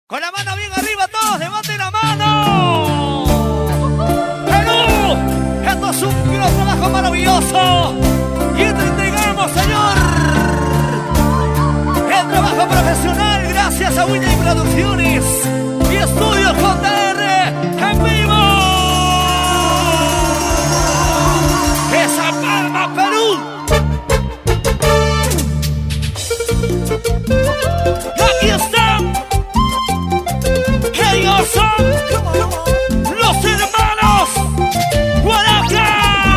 Con la mano bien arriba todos, levanten la mano. ¡Perú! Esto es un trabajo maravilloso. Y te entregamos, Señor, el trabajo profesional gracias a Winnie Producciones y Estudios JR en vivo. ¡Esa palma, Perú! Y aquí están. Ellos son los hermanos Guaraca.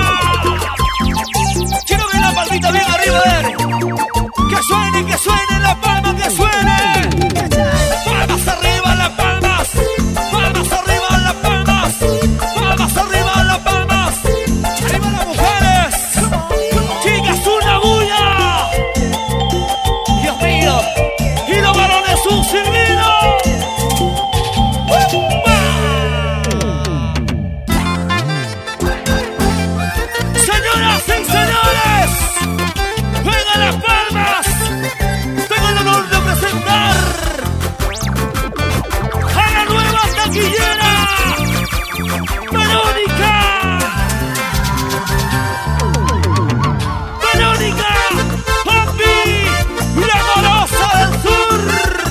Quiero ver la palmita bien arriba, a ver. Que suene la palma, que suene. Palmas arriba, las palmas. Palmas arriba, las palmas. Palmas arriba, las palmas. Arriba las mujeres. Chicas, una bulla. Dios mío. Y los varones un silbido. Señoras y señores, juegan las palmas. Tengo el honor de presentar a la nueva taquillera, Verónica. Verónica, papi, la amorosa del sur.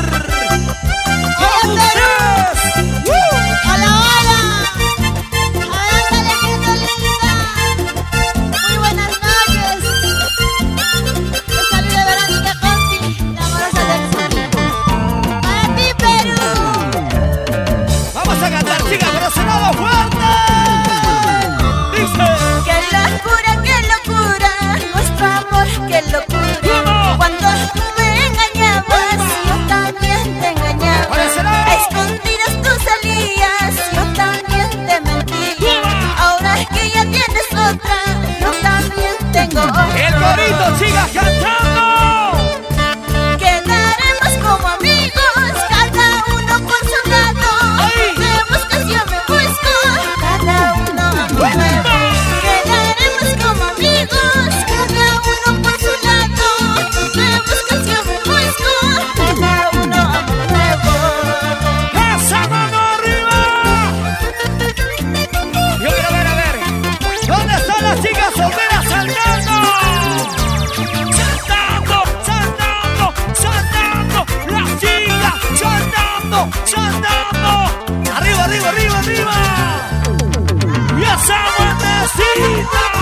¡Con ustedes! ¡Hola, hola! ¡Ándale, gente linda! Muy buenas noches. Yo saludo a Verónica Conti, la amorosa del sur. ¡Para ti, Perú! Vamos a cantar, chicas, pero sonado fuerte. Dice: ¡Qué locura! Nuestro amor, qué locura. Cuando tú me engañabas, yo también te engañaba. ¿Cuál será? A escondidas tú salías, yo también te mentía. Ahora que ya tienes otra, yo también tengo otra. el corito, chicas, cantando. Quedaremos como amigos, cada uno por su lado. ¡Ay! Me buscas, yo me busco, cada uno amor nuevo. Quedaremos como amigos, cada uno por su lado. Me buscas, yo me busco, cada uno amor nuevo. ¡Esa mano arriba! Yo quiero ver, a ver. ¿Dónde están las chicas solteras saltando? Saltando, saltando, saltando. Las chicas saltando, saltando. Arriba, arriba, arriba, arriba. Y esa vueltecita.